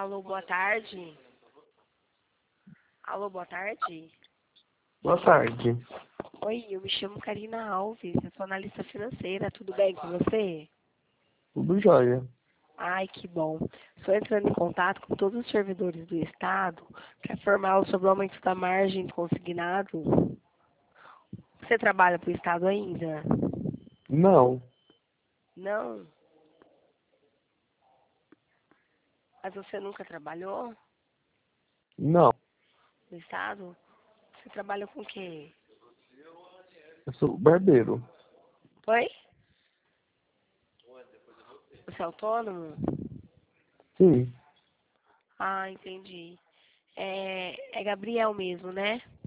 Alô, boa tarde. Alô, boa tarde. Boa tarde. Oi, eu me chamo Karina Alves, eu sou analista financeira, tudo bem com você? Tudo jóia. Ai, que bom. Estou entrando em contato com todos os servidores do Estado para informá-los sobre o aumento da margem do consignado. Você trabalha para o Estado ainda? Não, Não? Mas você nunca trabalhou não. no Estado? Você trabalha com o quê? Eu sou barbeiro. Oi? Você é autônomo? Sim, Ah, entendi. É Gabriel mesmo, né?